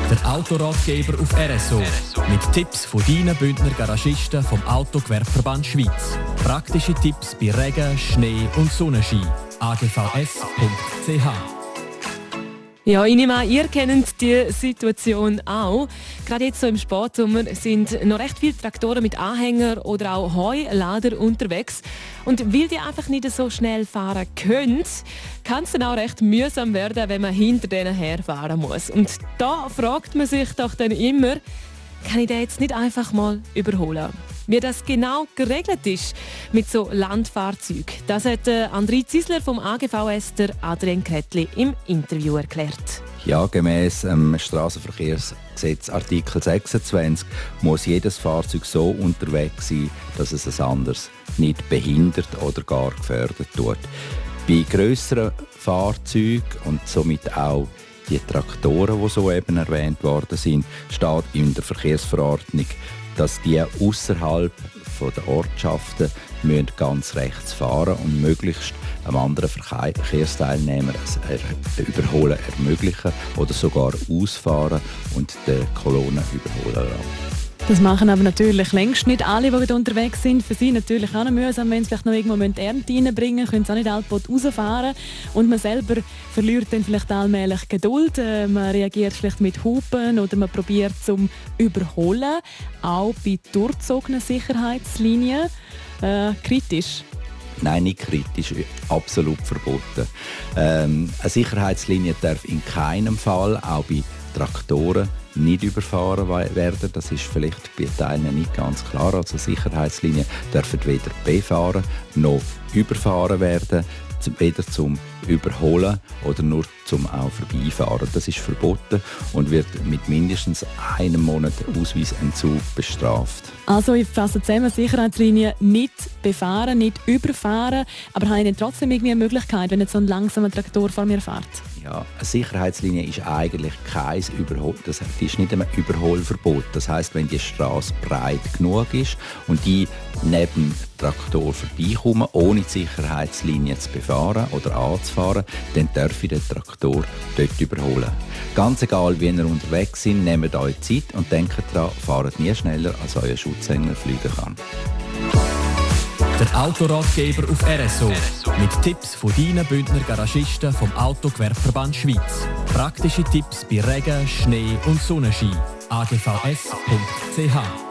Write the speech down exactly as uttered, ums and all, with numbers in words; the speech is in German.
Der Autoratgeber auf R S O. Mit Tipps von deinen Bündner Garagisten vom Autogewerbeverband Schweiz. Praktische Tipps bei Regen, Schnee und Sonnenschein. a g v s punkt c h. Ja, ich nehme an, ihr kennt die Situation auch. Gerade jetzt so im Spätsommer sind noch recht viele Traktoren mit Anhänger oder auch Heulader unterwegs. Und weil die einfach nicht so schnell fahren können, kann es dann auch recht mühsam werden, wenn man hinter denen herfahren muss. Und da fragt man sich doch dann immer, kann ich den jetzt nicht einfach mal überholen? Wie das genau geregelt ist mit so Landfahrzeugen, das hat André Zisler vom A G V S der Adrian Kretli im Interview erklärt. Ja, gemäss dem Strassenverkehrsgesetz Artikel sechsundzwanzig muss jedes Fahrzeug so unterwegs sein, dass es ein anderes nicht behindert oder gar gefährdet wird. Bei grösseren Fahrzeugen und somit auch die Traktoren, die soeben erwähnt worden sind, steht in der Verkehrsverordnung, dass die außerhalb der Ortschaften müssen ganz rechts fahren und möglichst einem anderen Verkehrsteilnehmer das Überholen ermöglichen oder sogar ausfahren und die Kolonne überholen lassen. Das machen aber natürlich längst nicht alle, die unterwegs sind. Für sie natürlich auch noch mühsam, wenn sie vielleicht noch irgendwo Ernte reinbringen müssen, können sie auch nicht allbald rausfahren. Und man selber verliert dann vielleicht allmählich Geduld. Man reagiert vielleicht mit Hupen oder man probiert zum Überholen. Auch bei durchzogenen Sicherheitslinien. Äh, kritisch. Nein, nicht kritisch, absolut verboten. Ähm, eine Sicherheitslinie darf in keinem Fall, auch bei Traktoren, nicht überfahren werden. Das ist vielleicht bei Teilen nicht ganz klar. Also Sicherheitslinien dürfen weder befahren noch überfahren werden, weder zum Überholen oder nur zum auch Vorbeifahren. Das ist verboten und wird mit mindestens einem Monat Ausweisentzug bestraft. Also ich fasse zusammen, Sicherheitslinien nicht befahren, nicht überfahren, aber habe ich trotzdem irgendwie eine Möglichkeit, wenn jetzt so ein langsamer Traktor vor mir fährt? Ja, eine Sicherheitslinie ist eigentlich kein Überhol, das ist nicht ein Überholverbot. Das heisst, wenn die Straße breit genug ist und die neben dem Traktor vorbeikommen, ohne die Sicherheitslinie zu befahren oder anzufahren, dann darf ich den Traktor dort überholen. Ganz egal, wie ihr unterwegs seid, nehmt euch Zeit und denkt daran, fahrt nie schneller, als euer Schutzengel fliegen kann. Der Autoratgeber auf R S O. Mit Tipps von deinen Bündner Garagisten vom Autogewerbeverband Schweiz. Praktische Tipps bei Regen, Schnee und Sonnenschein. a g v s punkt c h